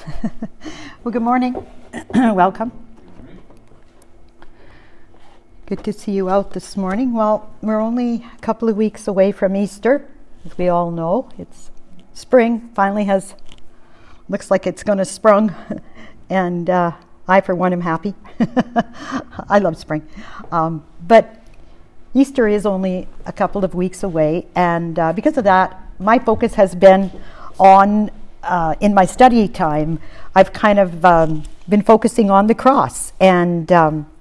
Well, good morning. Welcome. Good to see you out this morning. Well, we're only a couple of weeks away from Easter. As we all know, it's spring. Looks like it's going to sprung. And I, for one, am happy. I love spring. But Easter is only a couple of weeks away. And because of that, my focus has been on in my study time, I've kind of been focusing on the cross. And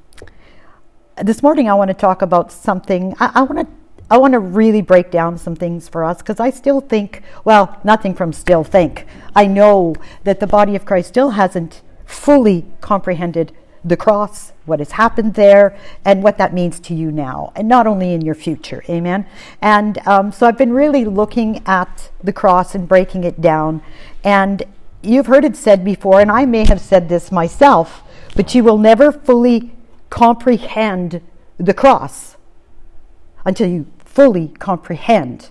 this morning I want to talk about something. I want to really break down some things for us, because I still think, well, nothing from still think. I know that the body of Christ still hasn't fully comprehended the cross, what has happened there, and what that means to you now, and not only in your future. Amen. And so I've been really looking at the cross and breaking it down. And you've heard it said before, and I may have said this myself, but you will never fully comprehend the cross until you fully comprehend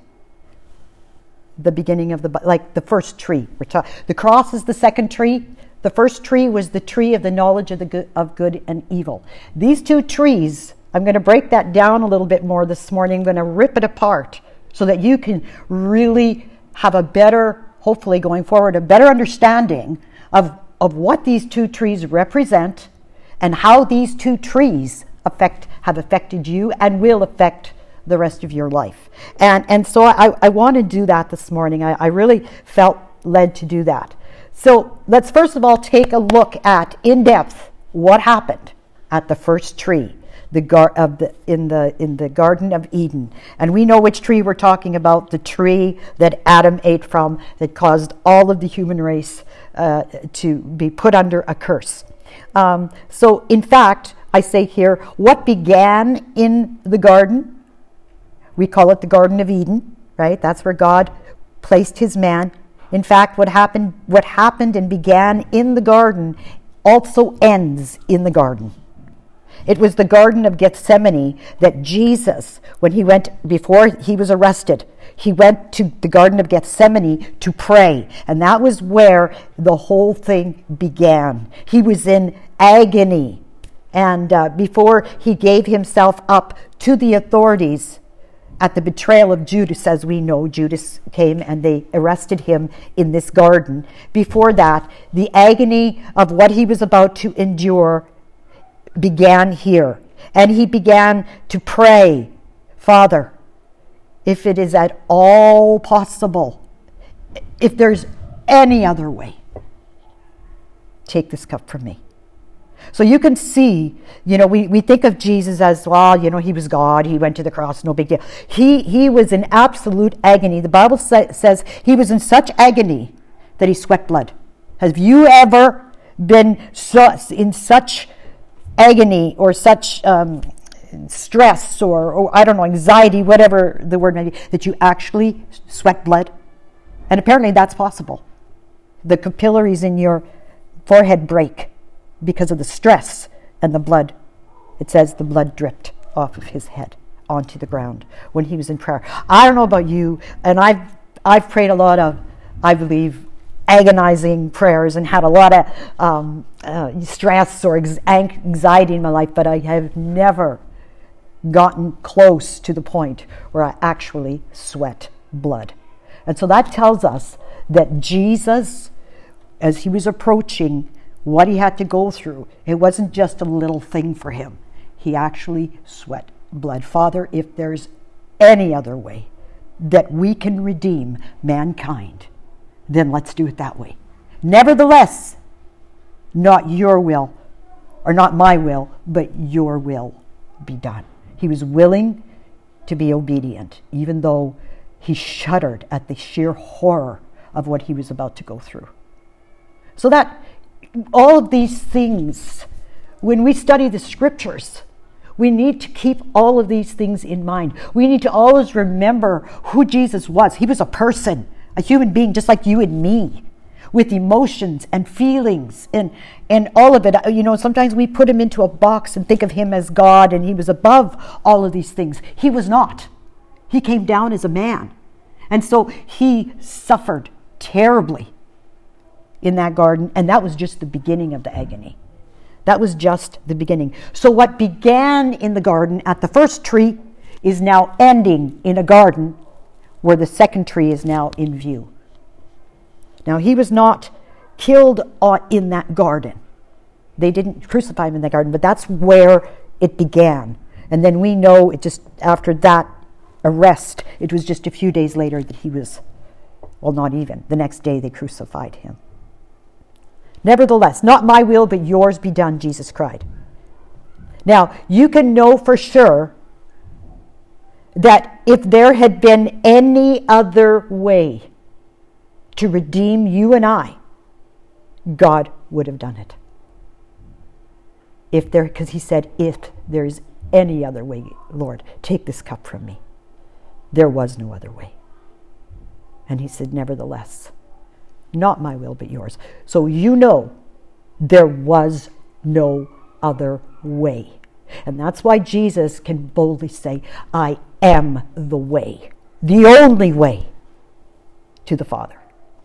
the beginning of like the first tree. The cross is the second tree. The first tree was the tree of the knowledge of good and evil. These two trees, I'm going to break that down a little bit more this morning. I'm going to rip it apart so that you can really have a better, hopefully going forward, a better understanding of what these two trees represent and how these two trees have affected you and will affect the rest of your life. And so I want to do that this morning. I really felt led to do that. So let's first of all take a look at, in depth, what happened at the first tree, in the Garden of Eden. And we know which tree we're talking about, the tree that Adam ate from, that caused all of the human race to be put under a curse. So in fact, I say here, what began in the garden, we call it the Garden of Eden, right? That's where God placed his man. In fact, what happened and began in the garden also ends in the garden. It was the Garden of Gethsemane that Jesus, before he was arrested, he went to the Garden of Gethsemane to pray. And that was where the whole thing began. He was in agony. And before he gave himself up to the authorities, at the betrayal of Judas, as we know, Judas came and they arrested him in this garden. Before that, the agony of what he was about to endure began here. And he began to pray, Father, if it is at all possible, if there's any other way, take this cup from me. So you can see, we think of Jesus as, well, he was God. He went to the cross, no big deal. He was in absolute agony. The Bible says he was in such agony that he sweat blood. Have you ever been in such agony or such stress or I don't know, anxiety, whatever the word may be, that you actually sweat blood? And apparently that's possible. The capillaries in your forehead break because of the stress and the blood. It says the blood dripped off of his head onto the ground when he was in prayer. I don't know about you, and I've prayed a lot of, I believe, agonizing prayers and had a lot of stress or anxiety in my life, but I have never gotten close to the point where I actually sweat blood. And so that tells us that Jesus, as he was approaching what he had to go through, it wasn't just a little thing for him. He actually sweat blood. Father, if there's any other way that we can redeem mankind, then let's do it that way. Nevertheless, not your will, or not my will, but your will be done. He was willing to be obedient, even though he shuddered at the sheer horror of what he was about to go through. So that all of these things, when we study the scriptures, we need to keep all of these things in mind. We need to always remember who Jesus was. He was a person, a human being, just like you and me, with emotions and feelings and all of it. Sometimes we put him into a box and think of him as God and he was above all of these things. He was not. He came down as a man. And so he suffered terribly in that garden, and that was just the beginning of the agony. That was just the beginning. So what began in the garden at the first tree is now ending in a garden where the second tree is now in view. Now, he was not killed in that garden. They didn't crucify him in the garden, but that's where it began. And then we know it just after that arrest, it was just a few days later that he was, well, not even. The next day they crucified him. Nevertheless, not my will, but yours be done, Jesus cried. Now, you can know for sure that if there had been any other way to redeem you and I, God would have done it. Because he said, if there's any other way, Lord, take this cup from me. There was no other way. And he said, nevertheless, not my will, but yours. So you know there was no other way. And that's why Jesus can boldly say, I am the way, the only way to the Father.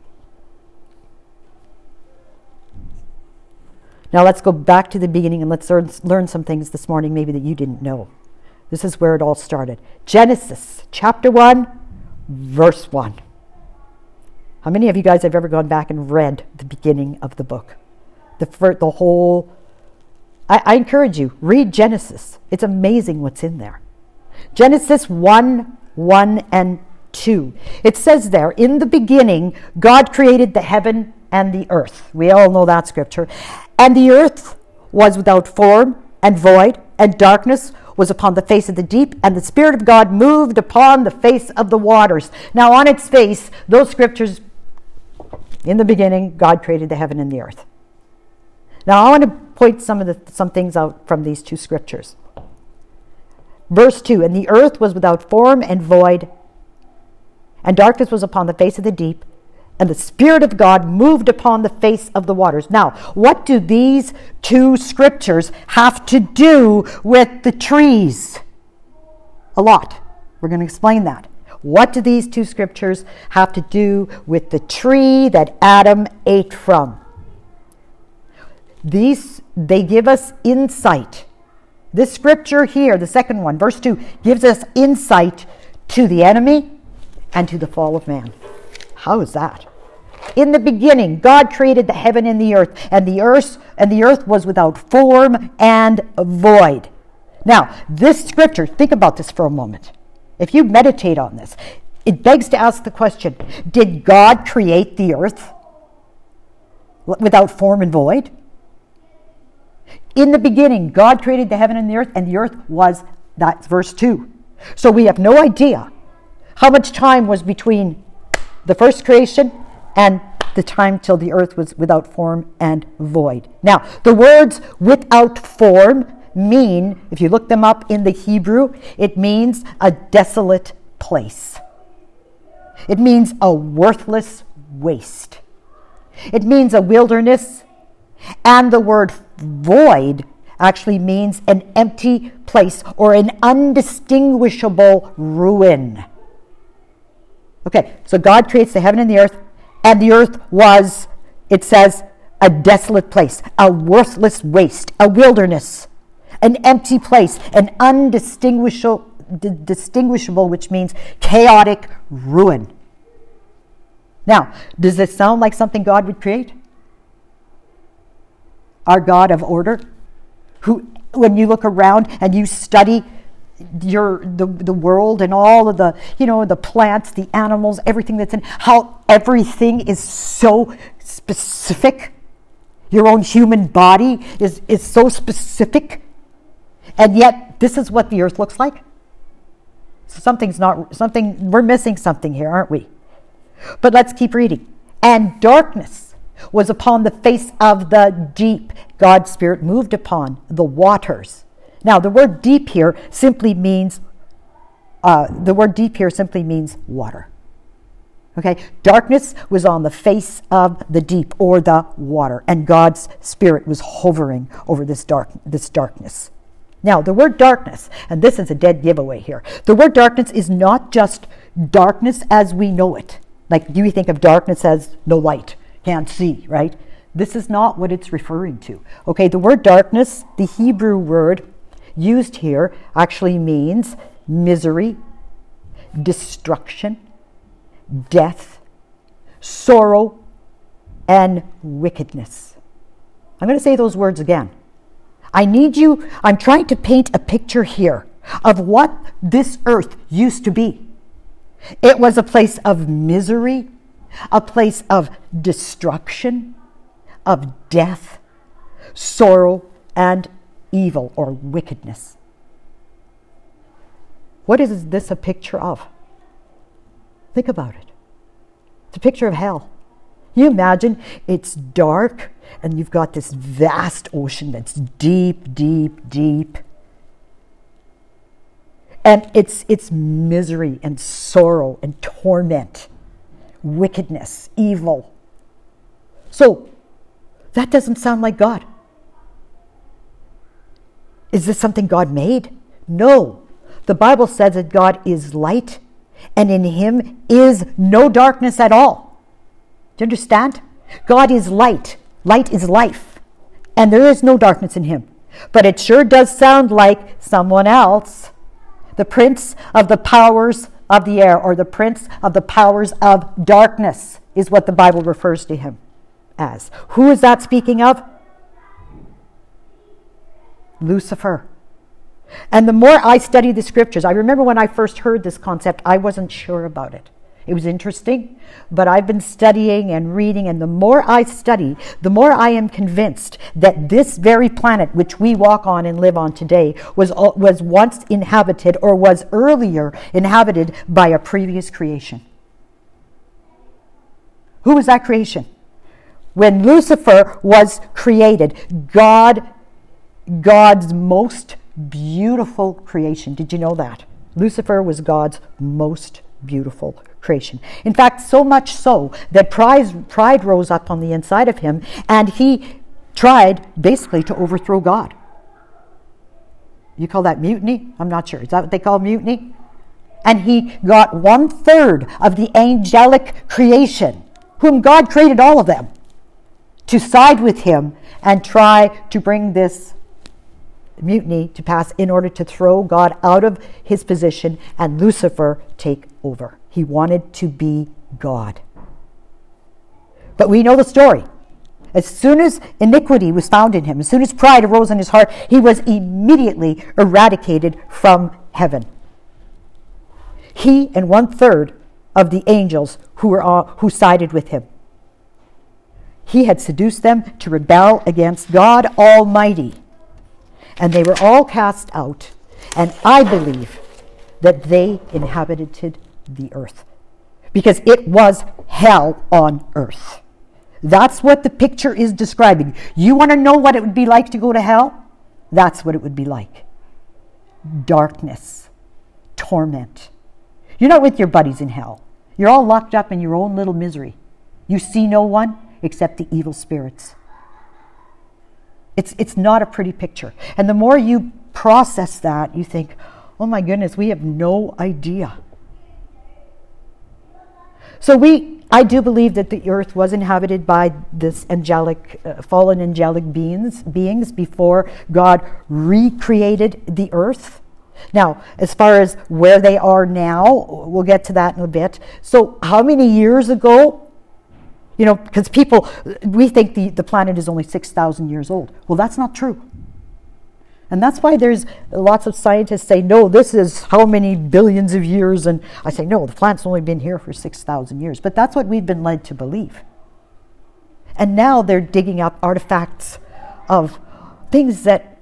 Now let's go back to the beginning and let's learn some things this morning maybe that you didn't know. This is where it all started. Genesis chapter 1, verse 1. How many of you guys have ever gone back and read the beginning of the book? The whole... I encourage you, read Genesis. It's amazing what's in there. Genesis 1, 1 and 2. It says there, in the beginning, God created the heaven and the earth. We all know that scripture. And the earth was without form and void, and darkness was upon the face of the deep, and the Spirit of God moved upon the face of the waters. Now on its face, those scriptures, in the beginning, God created the heaven and the earth. Now I want to point some things out from these two scriptures. Verse 2, and the earth was without form and void, and darkness was upon the face of the deep, and the Spirit of God moved upon the face of the waters. Now, what do these two scriptures have to do with the trees? A lot. We're going to explain that. What do these two scriptures have to do with the tree that Adam ate from? They give us insight. This scripture here, the second one, verse 2, gives us insight to the enemy and to the fall of man. How is that? In the beginning, God created the heaven and the earth, and the earth was without form and void. Now, this scripture, think about this for a moment. If you meditate on this, it begs to ask the question, did God create the earth without form and void? In the beginning, God created the heaven and the earth was, that's verse 2. So we have no idea how much time was between the first creation and the time till the earth was without form and void. Now, the words without form mean, if you look them up in the Hebrew, it means a desolate place. It means a worthless waste. It means a wilderness. And the word void actually means an empty place or an undistinguishable ruin. Okay, so God creates the heaven and the earth was, it says, a desolate place, a worthless waste, a wilderness, an empty place, an undistinguishable, which means chaotic ruin. Now, does this sound like something God would create? Our God of order, who, when you look around and you study the world and all of the, the plants, the animals, everything that's in, how everything is so specific. Your own human body is so specific. And yet, this is what the earth looks like. So we're missing something here, aren't we? But let's keep reading. And darkness was upon the face of the deep. God's Spirit moved upon the waters. Now, the word deep here simply means water. Okay, darkness was on the face of the deep, or the water, and God's Spirit was hovering over this darkness. Now, the word darkness, and this is a dead giveaway here, the word darkness is not just darkness as we know it. Like, do you think of darkness as no light? can't see, right? This is not what it's referring to. Okay, the word darkness, the Hebrew word used here, actually means misery, destruction, death, sorrow, and wickedness. I'm going to say those words again. I'm trying to paint a picture here of what this earth used to be. It was a place of misery, a place of destruction, of death, sorrow, and evil or wickedness. What is this a picture of? Think about it. It's a picture of hell. You imagine it's dark and you've got this vast ocean that's deep, deep, deep. And it's misery and sorrow and torment, wickedness, evil. So, that doesn't sound like God. Is this something God made? No. The Bible says that God is light, and in him is no darkness at all. Do you understand? God is light. Light is life. And there is no darkness in him. But it sure does sound like someone else. The prince of the powers of the air, or the prince of the powers of darkness, is what the Bible refers to him as. Who is that speaking of? Lucifer. And the more I study the scriptures, I remember when I first heard this concept, I wasn't sure about it. It was interesting, but I've been studying and reading, and the more I study, the more I am convinced that this very planet which we walk on and live on today was once inhabited, or was earlier inhabited, by a previous creation. Who was that creation? When Lucifer was created, God's most beautiful creation. Did you know that? Lucifer was God's most beautiful creation. In fact, so much so that pride rose up on the inside of him, and he tried basically to overthrow God. You call that mutiny? I'm not sure. Is that what they call mutiny? And he got 1/3 of the angelic creation, whom God created all of them, to side with him and try to bring this mutiny to pass in order to throw God out of his position and Lucifer take over. He wanted to be God. But we know the story. As soon as iniquity was found in him, as soon as pride arose in his heart, he was immediately eradicated from heaven. He and 1/3 of the angels who sided with him. He had seduced them to rebel against God Almighty. And they were all cast out. And I believe that they inhabited the earth, because it was hell on earth. That's what the picture is describing. You want to know what it would be like to go to hell? That's what it would be like. Darkness, torment. You're not with your buddies in hell. You're all locked up in your own little misery. You see no one except the evil spirits. It's not a pretty picture. And the more you process that, you think, oh my goodness, we have no idea. So I do believe that the earth was inhabited by this fallen angelic beings before God recreated the earth. Now, as far as where they are now, we'll get to that in a bit. So how many years ago? You know, because we think the planet is only 6,000 years old. Well, that's not true. And that's why there's lots of scientists say, no, this is how many billions of years. And I say, no, the planet's only been here for 6,000 years. But that's what we've been led to believe. And now they're digging up artifacts of things that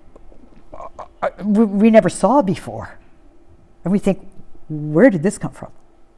we never saw before. And we think, where did this come from?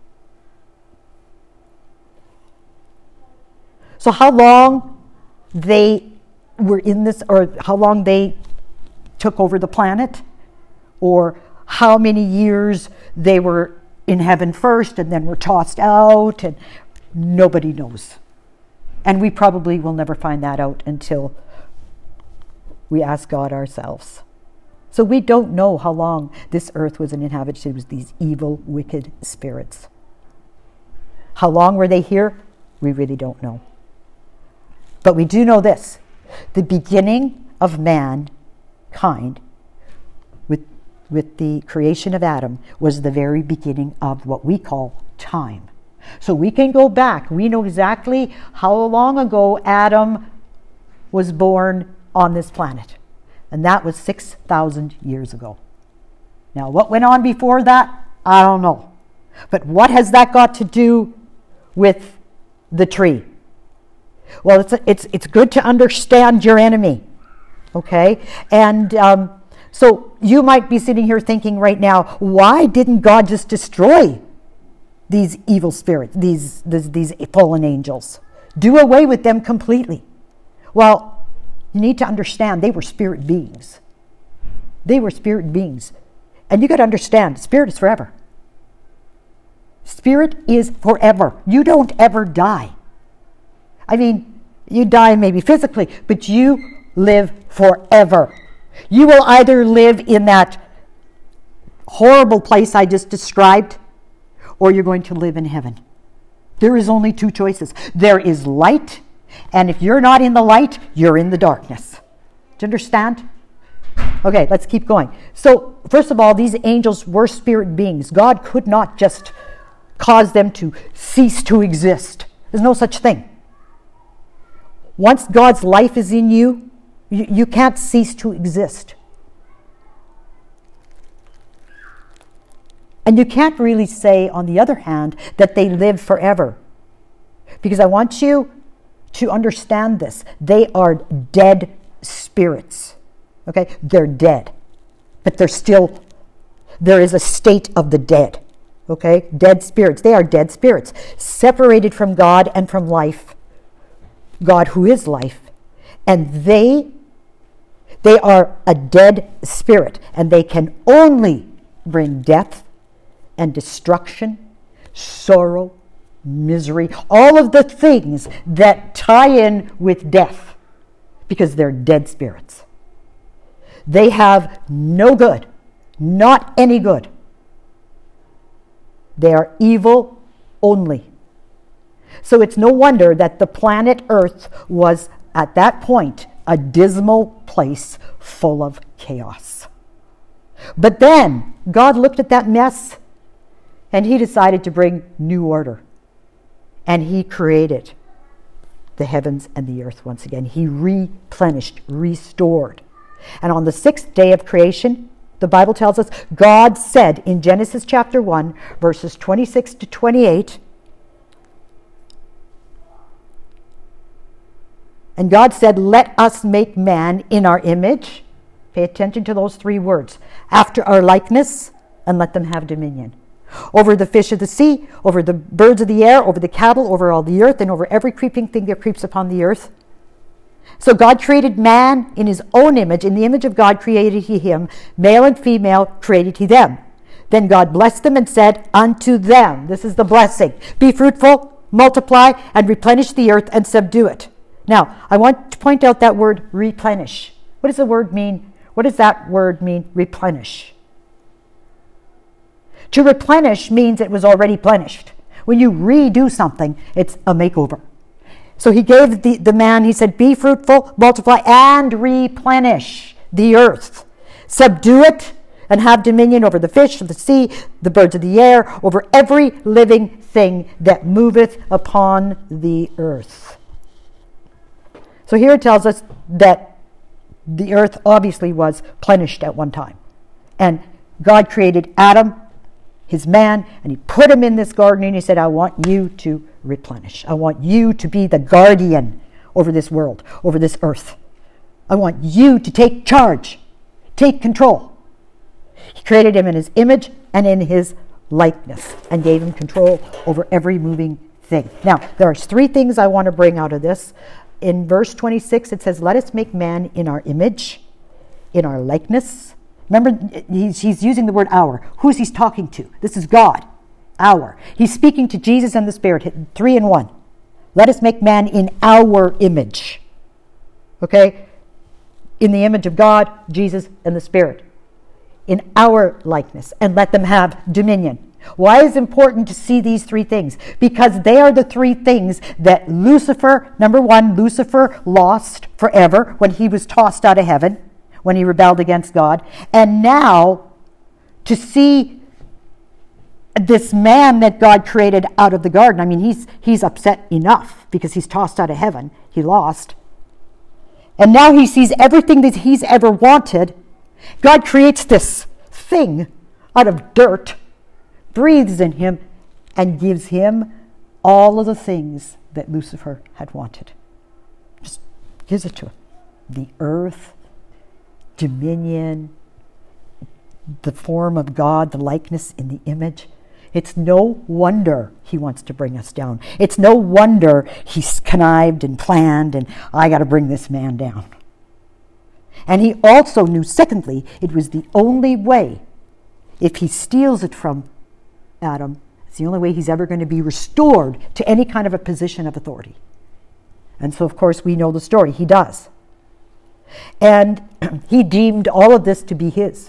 So how long they were in this, or how long they took over the planet, or how many years they were in heaven first and then were tossed out, and nobody knows. And we probably will never find that out until we ask God ourselves. So we don't know how long this earth was inhabited with these evil, wicked spirits. How long were they here? We really don't know. But we do know this. The beginning of mankind with the creation of Adam was the very beginning of what we call time. So we can go back. We know exactly how long ago Adam was born on this planet. And that was 6,000 years ago. Now, what went on before that, I don't know. But what has that got to do with the tree? Well, it's good to understand your enemy, okay? And so you might be sitting here thinking right now, why didn't God just destroy these evil spirits, these fallen angels? Do away with them completely. Well, you need to understand they were spirit beings. They were spirit beings. And you got to understand, spirit is forever. Spirit is forever. You don't ever die. I mean, you die maybe physically, but you live forever. You will either live in that horrible place I just described, or you're going to live in heaven. There is only two choices. There is light, and if you're not in the light, you're in the darkness. Do you understand? Okay, let's keep going. So, first of all, these angels were spirit beings. God could not just cause them to cease to exist. There's no such thing. Once God's life is in you, you can't cease to exist. And you can't really say, on the other hand, that they live forever. Because I want you to understand this. They are dead spirits. Okay? They're dead. But there is a state of the dead. Okay? Dead spirits. They are dead spirits. Separated from God and from life. God who is life. And they are a dead spirit. And they can only bring death and destruction, sorrow, misery, all of the things that tie in with death, because they're dead spirits. They have no good, not any good. They are evil only. So it's no wonder that the planet Earth was, at that point, a dismal place full of chaos. But then God looked at that mess and he decided to bring new order. And he created the heavens and the earth once again. He replenished, restored. And on the sixth day of creation, the Bible tells us, God said in Genesis chapter 1, verses 26 to 28, and God said, let us make man in our image. Pay attention to those three words. After our likeness, and let them have dominion. Over the fish of the sea, over the birds of the air, over the cattle, over all the earth, and over every creeping thing that creeps upon the earth. So God created man in his own image. In the image of God created he him. Male and female created he them. Then God blessed them and said unto them, this is the blessing, be fruitful, multiply, and replenish the earth and subdue it. Now, I want to point out that word replenish. What does the word mean? What does that word mean, replenish? To replenish means it was already plenished. When you redo something, it's a makeover. So he gave the man, he said, be fruitful, multiply, and replenish the earth. Subdue it, and have dominion over the fish of the sea, the birds of the air, over every living thing that moveth upon the earth. So here it tells us that the earth obviously was plenished at one time. And God created Adam, his man, and he put him in this garden and he said, I want you to replenish. I want you to be the guardian over this world, over this earth. I want you to take charge, take control. He created him in his image and in his likeness and gave him control over every moving thing. Now, there are three things I want to bring out of this. In verse 26, it says, let us make man in our image, in our likeness. Remember, he's using the word our. Who's he talking to? This is God. Our. He's speaking to Jesus and the Spirit. 3 in 1. Let us make man in our image. Okay? In the image of God, Jesus, and the Spirit. In our likeness. And let them have dominion. Why is it important to see these three things? Because they are the three things that Lucifer, number one, Lucifer lost forever when he was tossed out of heaven, when he rebelled against God. And now, to see this man that God created out of the garden, I mean, he's upset enough because he's tossed out of heaven. He lost. And now he sees everything that he's ever wanted. God creates this thing out of dirt, breathes in him, and gives him all of the things that Lucifer had wanted. Just gives it to him. The earth, dominion, the form of God, the likeness in the image. It's no wonder he wants to bring us down. It's no wonder he's connived and planned and I got to bring this man down. And he also knew, secondly, it was the only way, if he steals it from Adam, it's the only way he's ever going to be restored to any kind of a position of authority. And so, of course, we know the story. He does. And he deemed all of this to be his.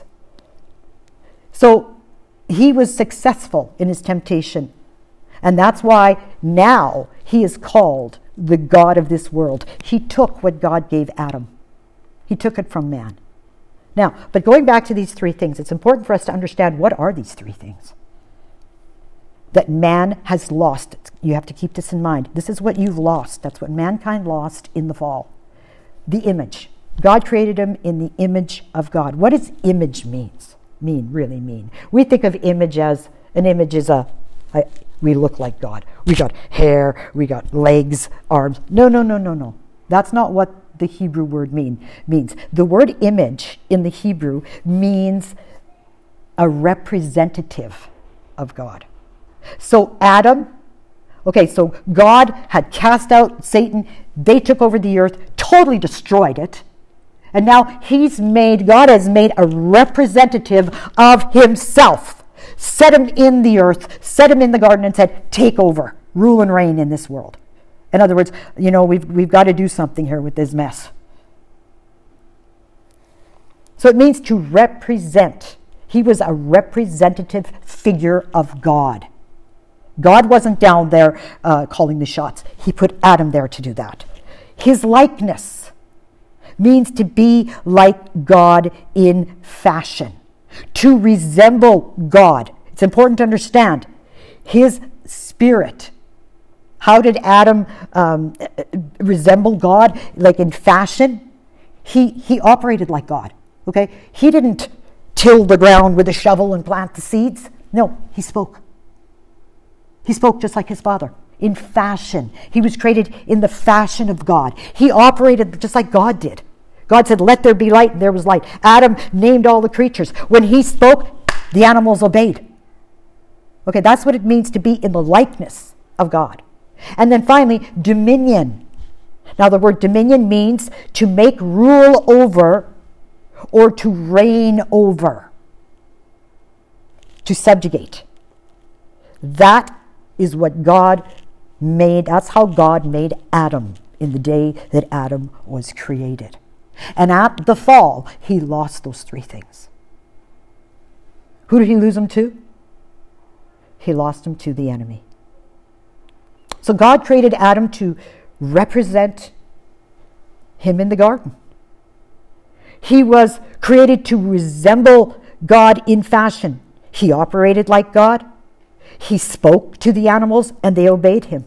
So he was successful in his temptation. And that's why now he is called the God of this world. He took what God gave Adam. He took it from man. Now, but going back to these three things, it's important for us to understand what are these three things that man has lost. You have to keep this in mind. This is what you've lost. That's what mankind lost in the fall. The image. God created him in the image of God. What does image really mean? We think of image as, an image is we look like God. We got hair, we got legs, arms. No. That's not what the Hebrew word means. The word image in the Hebrew means a representative of God. So so God had cast out Satan. They took over the earth, totally destroyed it. And now God has made a representative of himself. Set him in the earth, set him in the garden and said, take over, rule and reign in this world. In other words, we've got to do something here with this mess. So it means to represent. He was a representative figure of God. God wasn't down there calling the shots. He put Adam there to do that. His likeness means to be like God in fashion, to resemble God. It's important to understand his spirit. How did Adam resemble God? Like in fashion? He operated like God. Okay? He didn't till the ground with a shovel and plant the seeds. No, he spoke. He spoke just like his father, in fashion. He was created in the fashion of God. He operated just like God did. God said, let there be light, and there was light. Adam named all the creatures. When he spoke, the animals obeyed. Okay, that's what it means to be in the likeness of God. And then finally, dominion. Now the word dominion means to make rule over or to reign over, to subjugate. That is what God made. That's how God made Adam in the day that Adam was created. And at the fall, he lost those three things. Who did he lose them to? He lost them to the enemy. So God created Adam to represent him in the garden. He was created to resemble God in fashion. He operated like God. He spoke to the animals and they obeyed him.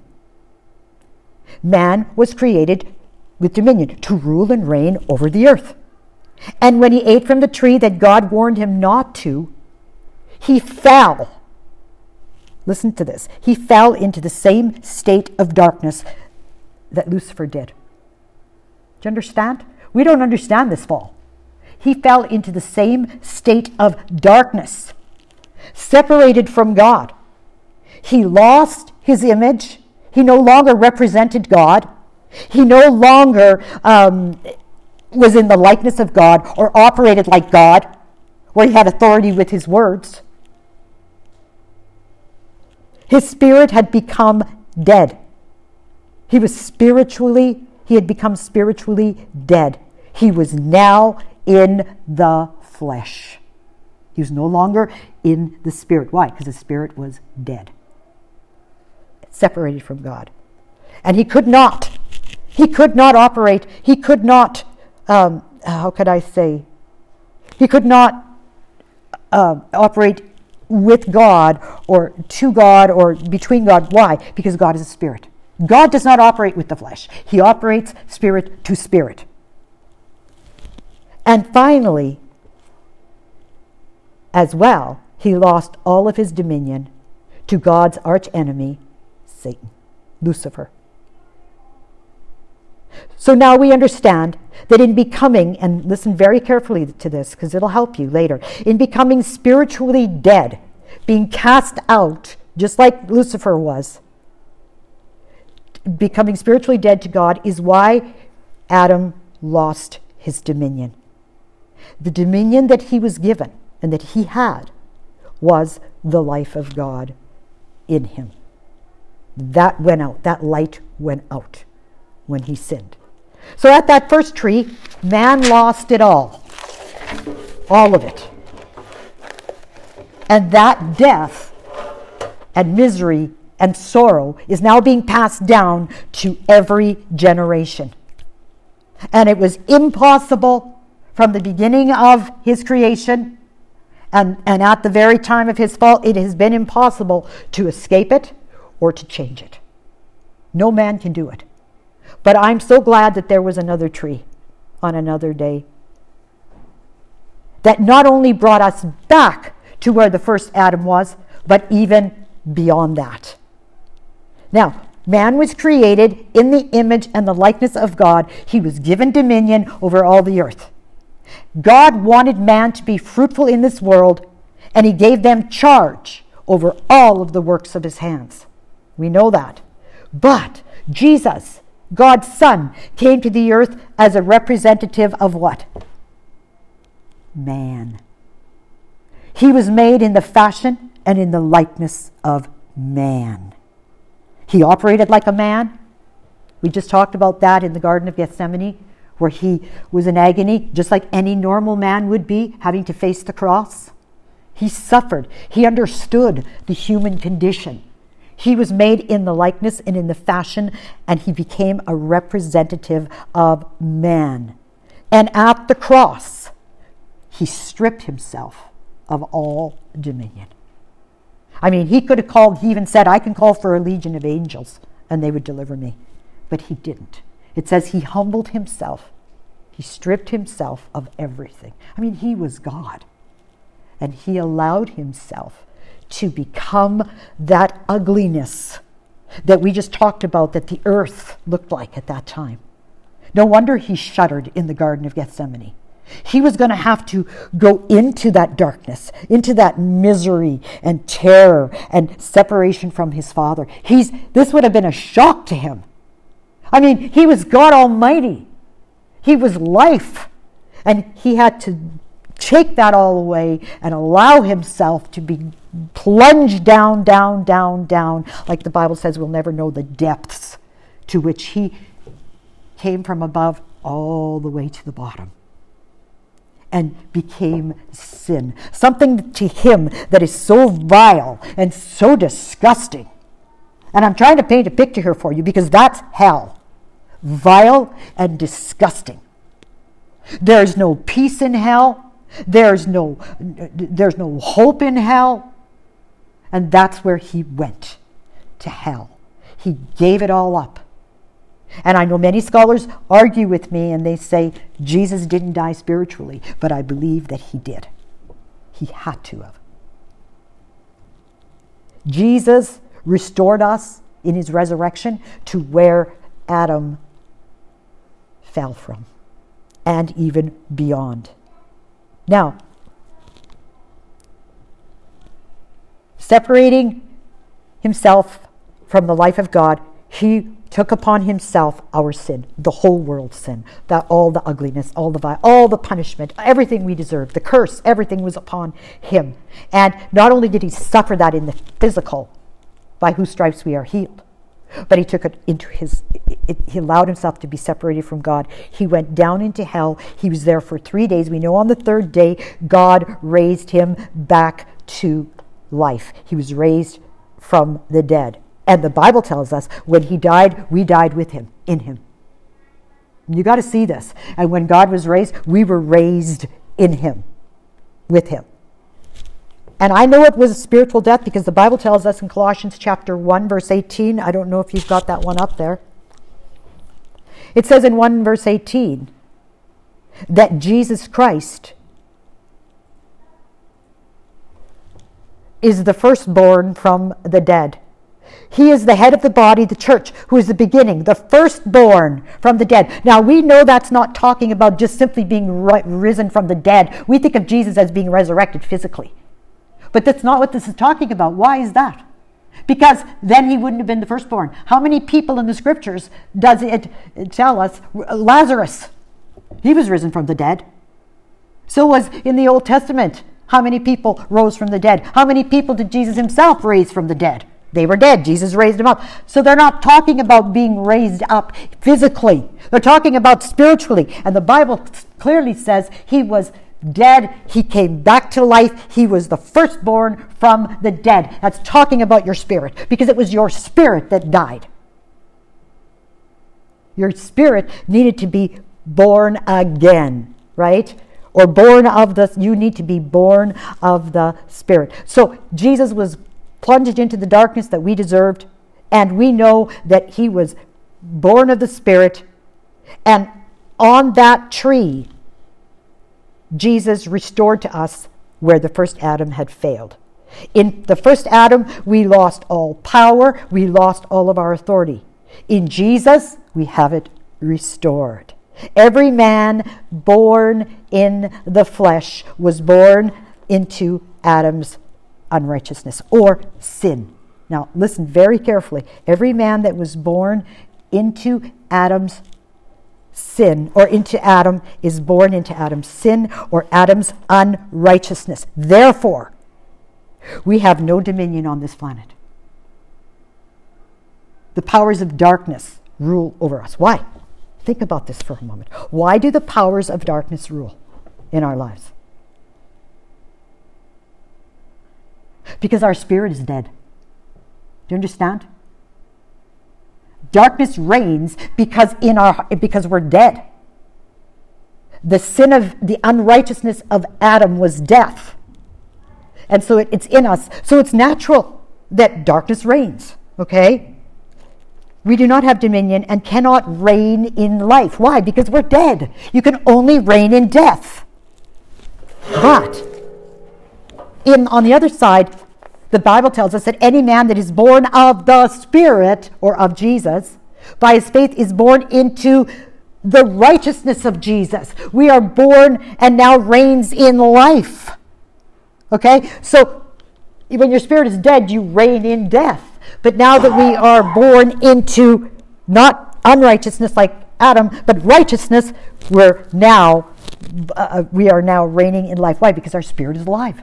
Man was created with dominion to rule and reign over the earth. And when he ate from the tree that God warned him not to, he fell. Listen to this. He fell into the same state of darkness that Lucifer did. Do you understand? We don't understand this fall. He fell into the same state of darkness, separated from God. He lost his image. He no longer represented God. He no longer was in the likeness of God or operated like God, where he had authority with his words. His spirit had become dead. He had become spiritually dead. He was now in the flesh. He was no longer in the spirit. Why? Because the spirit was dead, separated from God. And he could not operate, he could not, he could not operate with God or to God or between God. Why? Because God is a spirit. God does not operate with the flesh. He operates spirit to spirit. And finally, as well, he lost all of his dominion to God's archenemy, Satan, Lucifer. So now we understand that in becoming, and listen very carefully to this because it'll help you later, in becoming spiritually dead, being cast out, just like Lucifer was, becoming spiritually dead to God is why Adam lost his dominion. The dominion that he was given and that he had was the life of God in him. That went out, that light went out when he sinned. So at that first tree, man lost it all of it. And that death and misery and sorrow is now being passed down to every generation. And it was impossible from the beginning of his creation and at the very time of his fall, it has been impossible to escape it or to change it. No man can do it. But I'm so glad that there was another tree on another day that not only brought us back to where the first Adam was, but even beyond that. Now, man was created in the image and the likeness of God. He was given dominion over all the earth. God wanted man to be fruitful in this world, and he gave them charge over all of the works of his hands. We know that. But Jesus, God's Son, came to the earth as a representative of what? Man. He was made in the fashion and in the likeness of man. He operated like a man. We just talked about that in the Garden of Gethsemane, where he was in agony, just like any normal man would be, having to face the cross. He suffered. He understood the human condition. He was made in the likeness and in the fashion, and he became a representative of man. And at the cross, he stripped himself of all dominion. I mean, he could have called, he even said, I can call for a legion of angels and they would deliver me. But he didn't. It says he humbled himself. He stripped himself of everything. I mean, he was God. And he allowed himself to become that ugliness that we just talked about that the earth looked like at that time. No wonder he shuddered in the Garden of Gethsemane. He was going to have to go into that darkness, into that misery and terror and separation from his Father. This would have been a shock to him. I mean, he was God Almighty. He was life. And he had to take that all away and allow himself to be plunged down, down, down, down. Like the Bible says, we'll never know the depths to which he came from above all the way to the bottom. And became sin. Something to him that is so vile and so disgusting. And I'm trying to paint a picture here for you because that's hell. Vile and disgusting. There's no peace in hell. There's no hope in hell. And that's where he went, to hell. He gave it all up. And I know many scholars argue with me and they say Jesus didn't die spiritually, but I believe that he did. He had to have. Jesus restored us in his resurrection to where Adam fell from and even beyond. Now, separating himself from the life of God, he took upon himself our sin, the whole world's sin, that all the ugliness, all the punishment, everything we deserve, the curse, everything was upon him. And not only did he suffer that in the physical, by whose stripes we are healed, But he took it into he allowed himself to be separated from God. He went down into hell. He was there for 3 days. We know on the third day, God raised him back to life. He was raised from the dead. And the Bible tells us when he died, we died with him, in him. You got to see this. And when God was raised, we were raised in him, with him. And I know it was a spiritual death because the Bible tells us in Colossians chapter 1, verse 18. I don't know if you've got that one up there. It says in 1 verse 18 that Jesus Christ is the firstborn from the dead. He is the head of the body, the church, who is the beginning, the firstborn from the dead. Now, we know that's not talking about just simply being risen from the dead. We think of Jesus as being resurrected physically. But that's not what this is talking about. Why is that? Because then he wouldn't have been the firstborn. How many people in the scriptures does it tell us? Lazarus, he was risen from the dead. So was in the Old Testament. How many people rose from the dead? How many people did Jesus himself raise from the dead? They were dead. Jesus raised them up. So they're not talking about being raised up physically. They're talking about spiritually. And the Bible clearly says he was dead. He came back to life. He was the firstborn from the dead. That's talking about your spirit, because it was your spirit that died. Your spirit needed to be born again, right? Or born of the, you need to be born of the Spirit. So Jesus was plunged into the darkness that we deserved, and we know that he was born of the Spirit, and on that tree, Jesus restored to us where the first Adam had failed. In the first Adam, we lost all power, we lost all of our authority. In Jesus, we have it restored. Every man born in the flesh was born into Adam's unrighteousness or sin. Now, listen very carefully. Every man that was born into Adam's sin, or into Adam, is born into Adam's sin or Adam's unrighteousness. Therefore, we have no dominion on this planet. The powers of darkness rule over us. Why? Think about this for a moment. Why do the powers of darkness rule in our lives? Because our spirit is dead. Do you understand? Darkness reigns because we're dead. The sin of the unrighteousness of Adam was death. And so it's in us. So it's natural that darkness reigns. Okay? We do not have dominion and cannot reign in life. Why? Because we're dead. You can only reign in death. But on the other side, the Bible tells us that any man that is born of the Spirit, or of Jesus, by his faith is born into the righteousness of Jesus. We are born and now reigns in life. Okay? So when your spirit is dead, you reign in death. But now that we are born into not unrighteousness like Adam, but righteousness, we are now reigning in life. Why? Because our spirit is alive.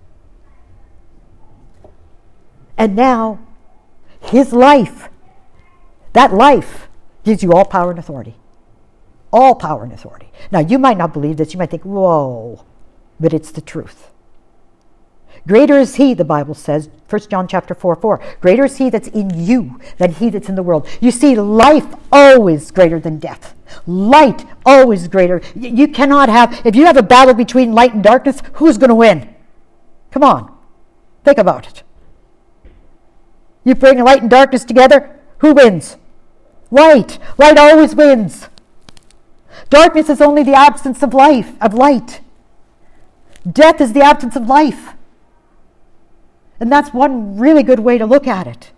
And now, his life, that life, gives you all power and authority. All power and authority. Now, you might not believe this. You might think, whoa, but it's the truth. Greater is he, the Bible says, 1 John chapter 4:4. Greater is he that's in you than he that's in the world. You see, life always greater than death. Light always greater. You cannot have, if you have a battle between light and darkness, who's going to win? Come on. Think about it. You bring light and darkness together, who wins? Light. Light always wins. Darkness is only the absence of light. Death is the absence of life. And that's one really good way to look at it.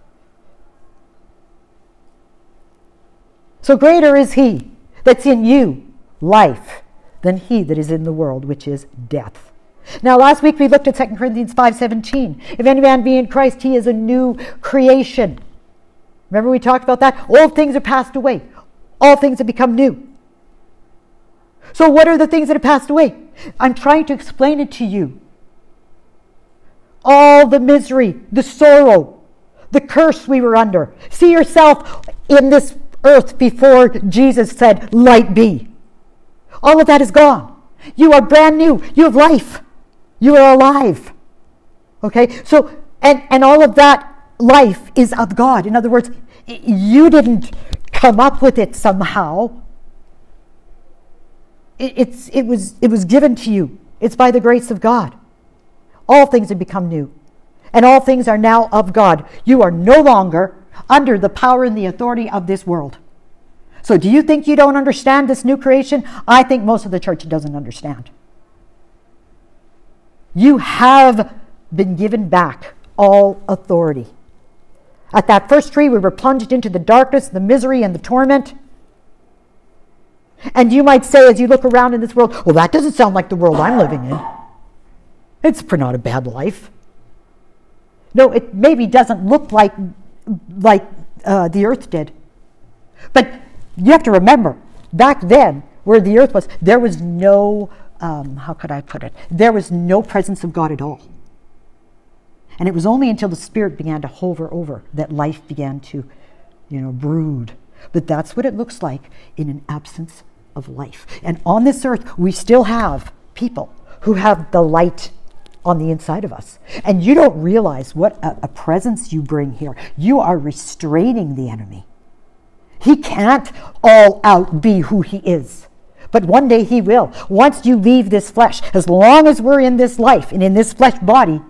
So greater is he that's in you, life, than he that is in the world, which is death. Now, last week we looked at 2 Corinthians 5:17. If any man be in Christ, he is a new creation. Remember we talked about that? Old things are passed away. All things have become new. So what are the things that have passed away? I'm trying to explain it to you. All the misery, the sorrow, the curse we were under. See yourself in this earth before Jesus said, light be. All of that is gone. You are brand new. You have life. You are alive. Okay? So, and all of that life is of God. In other words, you didn't come up with it somehow. It was given to you. It's by the grace of God. All things have become new. And all things are now of God. You are no longer under the power and the authority of this world. So do you think you don't understand this new creation? I think most of the church doesn't understand. You have been given back all authority. At that first tree, we were plunged into the darkness, the misery, and the torment. And you might say, as you look around in this world, well, that doesn't sound like the world I'm living in. It's not a bad life. No, it maybe doesn't look like the earth did. But you have to remember, back then, where the earth was, there was no, how could I put it? There was no presence of God at all. And it was only until the Spirit began to hover over that life began to, brood. But that's what it looks like in an absence of life. And on this earth, we still have people who have the light on the inside of us. And you don't realize what a presence you bring here. You are restraining the enemy. He can't all out be who he is. But one day he will. Once you leave this flesh, as long as we're in this life and in this flesh body,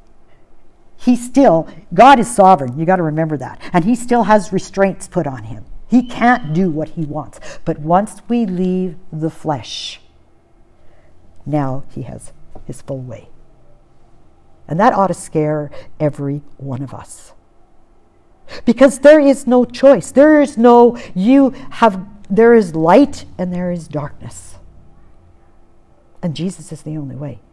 God is sovereign. You got to remember that. And he still has restraints put on him. He can't do what he wants. But once we leave the flesh, now he has his full way. And that ought to scare every one of us. Because there is no choice. There is light and there is darkness. And Jesus is the only way.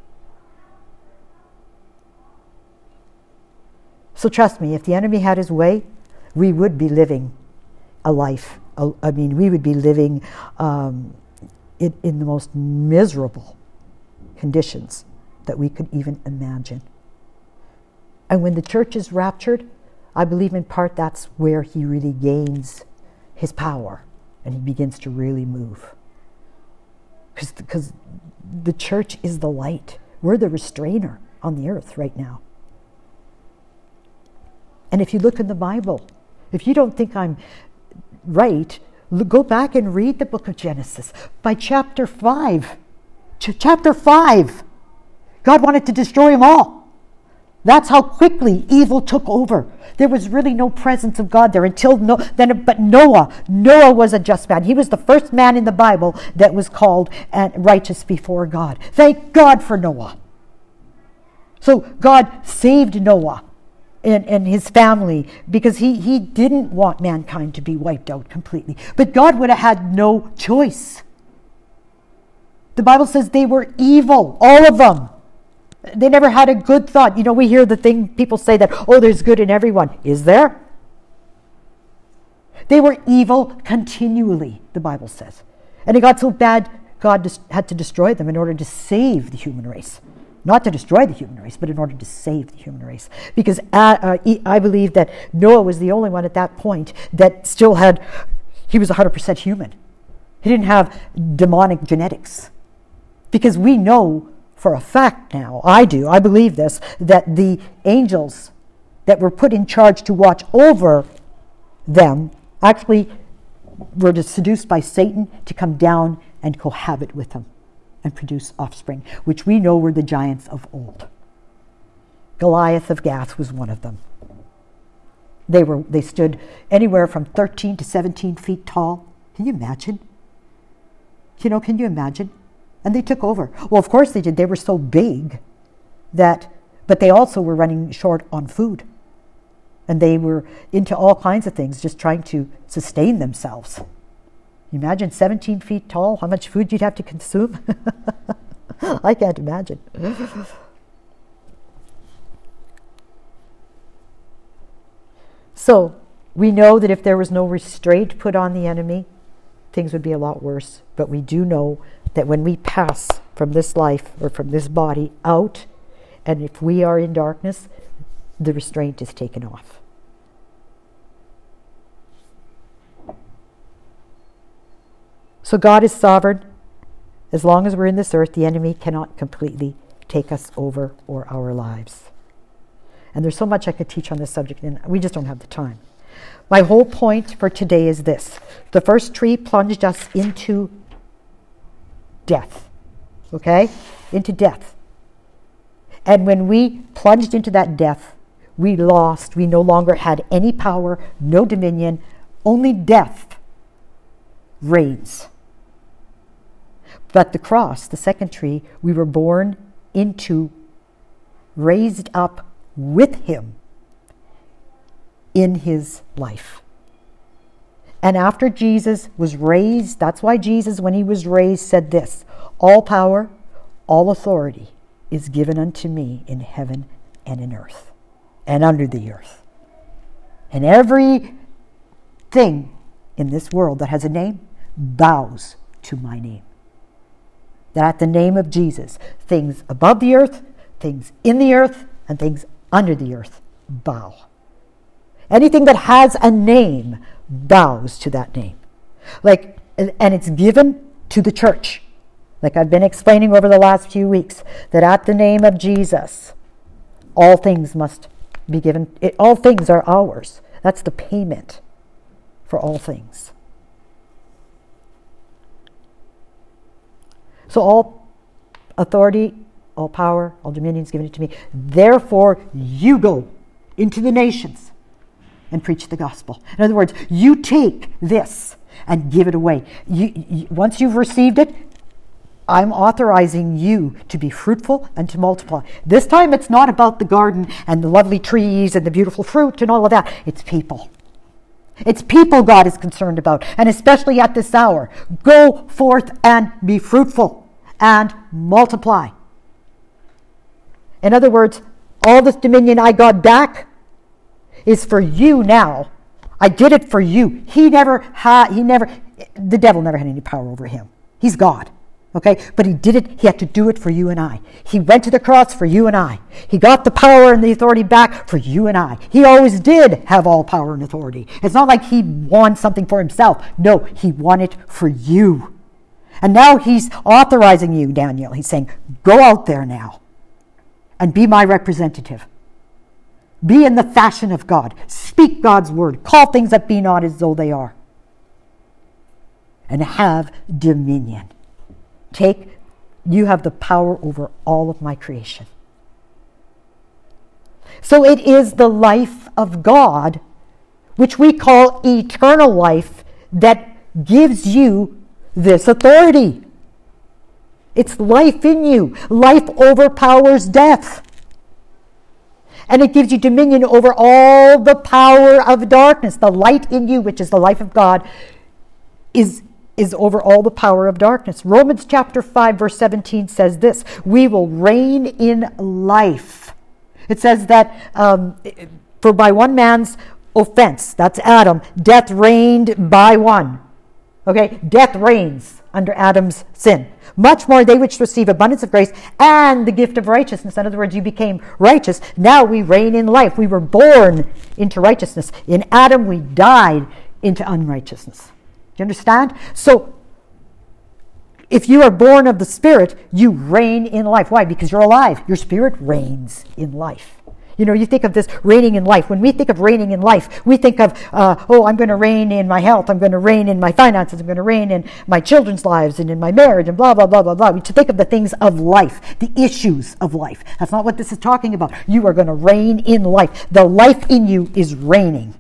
So trust me, if the enemy had his way, we would be living a life. We would be living in the most miserable conditions that we could even imagine. And when the church is raptured, I believe in part that's where he really gains his power and he begins to really move. Because the church is the light. We're the restrainer on the earth right now. And if you look in the Bible, if you don't think I'm right, go back and read the book of Genesis. By chapter 5, God wanted to destroy them all. That's how quickly evil took over. There was really no presence of God there until but Noah was a just man. He was the first man in the Bible that was called righteous before God. Thank God for Noah. So God saved Noah and his family because he didn't want mankind to be wiped out completely. But God would have had no choice. The Bible says they were evil, all of them. They never had a good thought. We hear the thing, people say that, there's good in everyone. Is there? They were evil continually, the Bible says. And it got so bad, God had to destroy them in order to save the human race. Not to destroy the human race, but in order to save the human race. Because I believe that Noah was the only one at that point that still he was 100% human. He didn't have demonic genetics. Because we know for a fact now, I believe this, that the angels that were put in charge to watch over them actually were seduced by Satan to come down and cohabit with them and produce offspring, which we know were the giants of old. Goliath of Gath was one of them. They stood anywhere from 13 to 17 feet tall. Can you imagine? Can you imagine? And they took over. Well, of course they did. They were so big but they also were running short on food. And they were into all kinds of things, just trying to sustain themselves. Imagine 17 feet tall, how much food you'd have to consume. I can't imagine. So we know that if there was no restraint put on the enemy, things would be a lot worse. But we do know that when we pass from this life or from this body out, and if we are in darkness, the restraint is taken off. So God is sovereign. As long as we're in this earth, the enemy cannot completely take us over or our lives. And there's so much I could teach on this subject, and we just don't have the time. My whole point for today is this. The first tree plunged us into death. Okay? Into death. And when we plunged into that death, we lost. We no longer had any power, no dominion. Only death reigns. But the cross, the second tree, we were born into, raised up with him in his life. And after Jesus was raised, that's why Jesus, when he was raised, said this, all power, all authority is given unto me in heaven and in earth and under the earth. And everything in this world that has a name bows to my name. That at the name of Jesus, things above the earth, things in the earth, and things under the earth bow. Anything that has a name bows to that name. And it's given to the church. Like I've been explaining over the last few weeks, that at the name of Jesus, all things must be given. All things are ours. That's the payment for all things. So all authority, all power, all dominion is given to me. Therefore, you go into the nations and preach the gospel. In other words, you take this and give it away. Once you've received it, I'm authorizing you to be fruitful and to multiply. This time it's not about the garden and the lovely trees and the beautiful fruit and all of that. It's people. It's people God is concerned about. And especially at this hour, go forth and be fruitful and multiply. In other words, all this dominion I got back is for you now. I did it for you. The devil never had any power over him. He's God. Okay, but he did it, he had to do it for you and I. He went to the cross for you and I. He got the power and the authority back for you and I. He always did have all power and authority. It's not like he won something for himself. No, he won it for you. And now he's authorizing you, Daniel. He's saying, go out there now and be my representative. Be in the fashion of God. Speak God's word. Call things that be not as though they are. And have dominion. You have the power over all of my creation. So it is the life of God, which we call eternal life, that gives you this authority. It's life in you. Life overpowers death. And it gives you dominion over all the power of darkness. The light in you, which is the life of God, is over all the power of darkness. Romans chapter 5 verse 17 says this, we will reign in life. It says that for by one man's offense, that's Adam, death reigned by one. Okay, death reigns under Adam's sin. Much more they which receive abundance of grace and the gift of righteousness. In other words, you became righteous. Now we reign in life. We were born into righteousness. In Adam we died into unrighteousness. Do you understand? So, if you are born of the Spirit, you reign in life. Why? Because you're alive. Your spirit reigns in life. You know, you think of this reigning in life. When we think of reigning in life, we think of, I'm going to reign in my health. I'm going to reign in my finances. I'm going to reign in my children's lives and in my marriage and blah, blah, blah, blah, blah. We think of the things of life, the issues of life. That's not what this is talking about. You are going to reign in life. The life in you is reigning.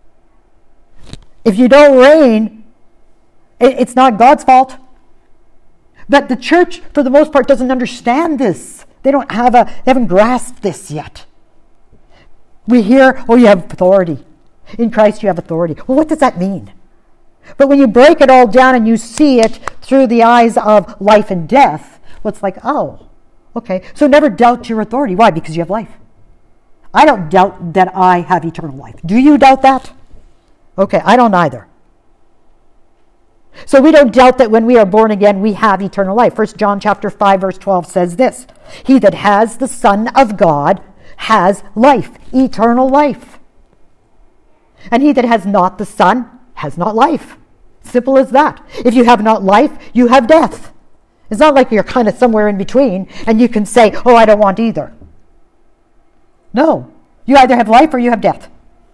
If you don't reign, it's not God's fault. But the church, for the most part, doesn't understand this. They haven't grasped this yet. We hear, you have authority. In Christ you have authority. Well, what does that mean? But when you break it all down and you see it through the eyes of life and death, it's like, okay. So never doubt your authority. Why? Because you have life. I don't doubt that I have eternal life. Do you doubt that? Okay, I don't either. So we don't doubt that when we are born again, we have eternal life. 1 John chapter 5, verse 12 says this, he that has the Son of God has life, eternal life. And he that has not the Son has not life. It's simple as that. If you have not life, you have death. It's not like you're kind of somewhere in between and you can say, oh, I don't want either. No. You either have life or you have death.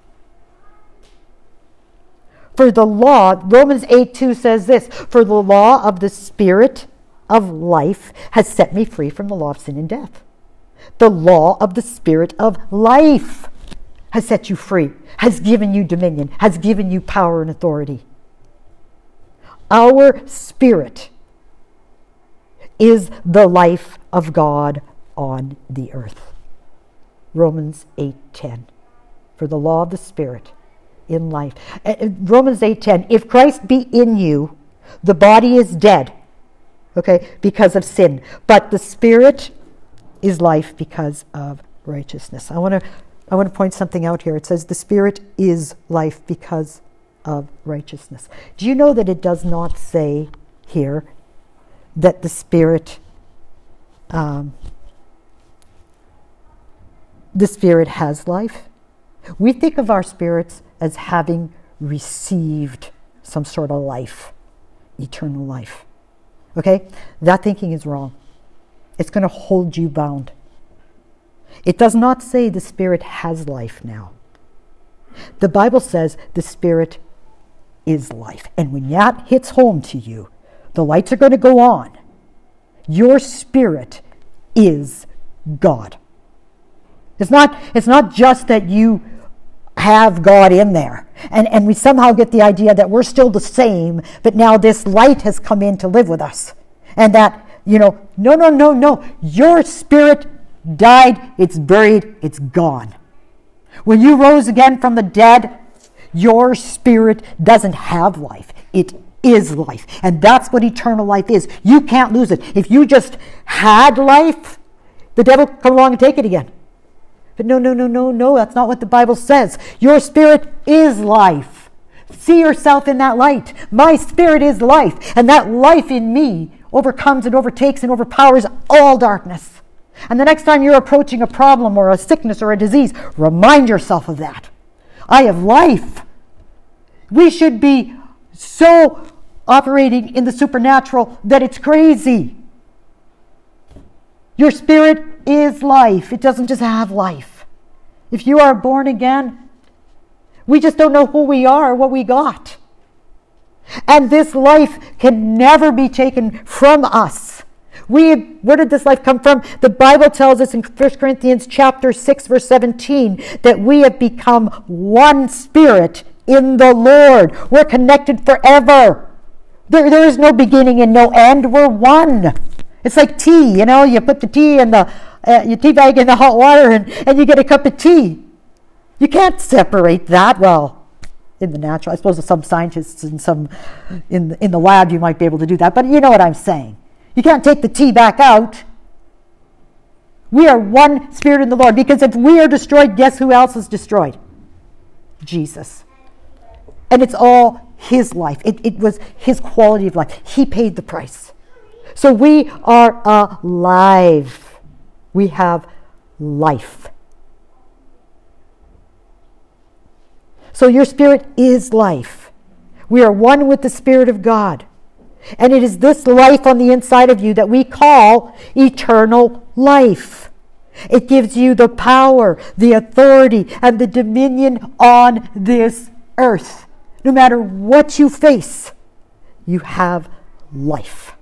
For the law, Romans 8:2 says this, for the law of the Spirit of life has set me free from the law of sin and death. The law of the Spirit of life has set you free, has given you dominion, has given you power and authority. Our spirit is the life of God on the earth. Romans 8:10. For the law of the Spirit in life. Romans 8:10. If Christ be in you, the body is dead, okay, because of sin, but the Spirit is life because of righteousness. I want to point something out here. It says the Spirit is life because of righteousness. Do you know that it does not say here that the Spirit has life? We think of our spirits as having received some sort of life, eternal life. Okay? That thinking is wrong. It's going to hold you bound. It does not say the Spirit has life now. The Bible says the Spirit is life. And when that hits home to you, the lights are going to go on. Your spirit is God. It's not just that you have God in there. And we somehow get the idea that we're still the same, but now this light has come in to live with us. And that, no. Your spirit died, it's buried, it's gone. When you rose again from the dead, your spirit doesn't have life. It is life. And that's what eternal life is. You can't lose it. If you just had life, the devil will come along and take it again. But no, that's not what the Bible says. Your spirit is life. See yourself in that light. My spirit is life. And that life in me overcomes and overtakes and overpowers all darkness. And the next time you're approaching a problem or a sickness or a disease, remind yourself of that. I have life. We should be so operating in the supernatural that it's crazy. Your spirit is life. It doesn't just have life. If you are born again, we just don't know who we are or what we got. And this life can never be taken from us. Where did this life come from? The Bible tells us in 1 Corinthians chapter 6, verse 17, that we have become one spirit in the Lord. We're connected forever. There is no beginning and no end. We're one. It's like tea, you put the tea in your tea bag in the hot water and you get a cup of tea. You can't separate that. Well, in the natural, I suppose some scientists and some in the lab you might be able to do that, but you know what I'm saying. You can't take the tea back out. We are one spirit in the Lord, because if we are destroyed, guess who else is destroyed? Jesus. And it's all his life. It was his quality of life. He paid the price. So we are alive. We have life. So your spirit is life. We are one with the Spirit of God. And it is this life on the inside of you that we call eternal life. It gives you the power, the authority, and the dominion on this earth. No matter what you face, you have life.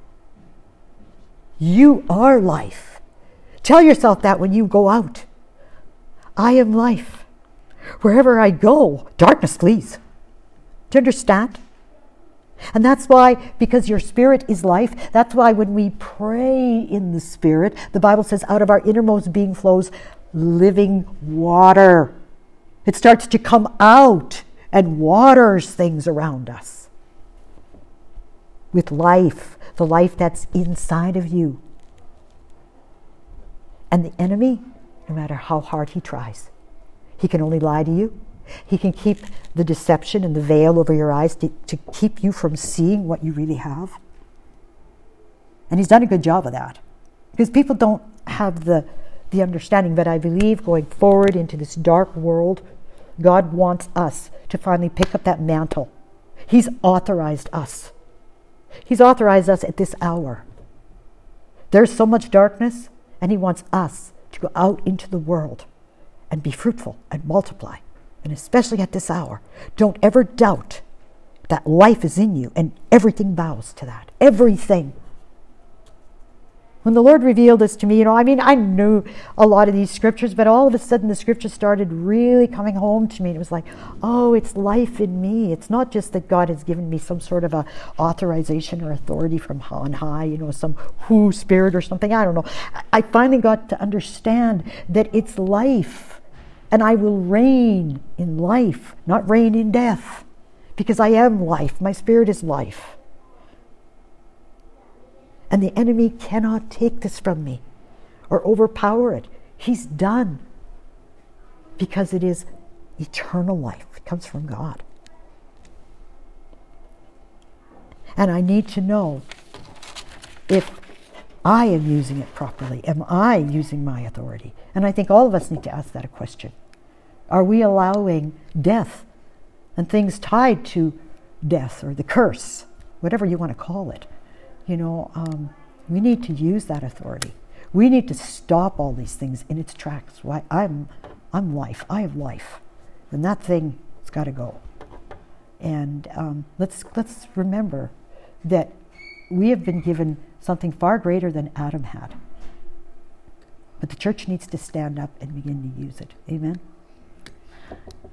You are life. Tell yourself that when you go out. I am life. Wherever I go, darkness flees. Do you understand? And that's why, because your spirit is life, that's why when we pray in the Spirit, the Bible says out of our innermost being flows living water. It starts to come out and waters things around us with life, the life that's inside of you. And the enemy, no matter how hard he tries, he can only lie to you. He can keep the deception and the veil over your eyes to keep you from seeing what you really have. And he's done a good job of that, because people don't have the understanding. But I believe going forward into this dark world, God wants us to finally pick up that mantle. He's authorized us. He's authorized us at this hour. There's so much darkness, and he wants us to go out into the world and be fruitful and multiply. And especially at this hour, don't ever doubt that life is in you, and everything bows to that. Everything. When the Lord revealed this to me, I knew a lot of these scriptures, but all of a sudden the scriptures started really coming home to me. It was like, oh, it's life in me. It's not just that God has given me some sort of a authorization or authority from on high, some who spirit or something. I don't know. I finally got to understand that it's life, and I will reign in life, not reign in death, because I am life. My spirit is life. And the enemy cannot take this from me or overpower it. He's done. Because it is eternal life. It comes from God. And I need to know if I am using it properly. Am I using my authority? And I think all of us need to ask that a question. Are we allowing death and things tied to death or the curse, whatever you want to call it? We need to use that authority. We need to stop all these things in its tracks. Why? I'm life. I have life, and that thing has got to go. And let's remember that we have been given something far greater than Adam had. But the church needs to stand up and begin to use it. Amen.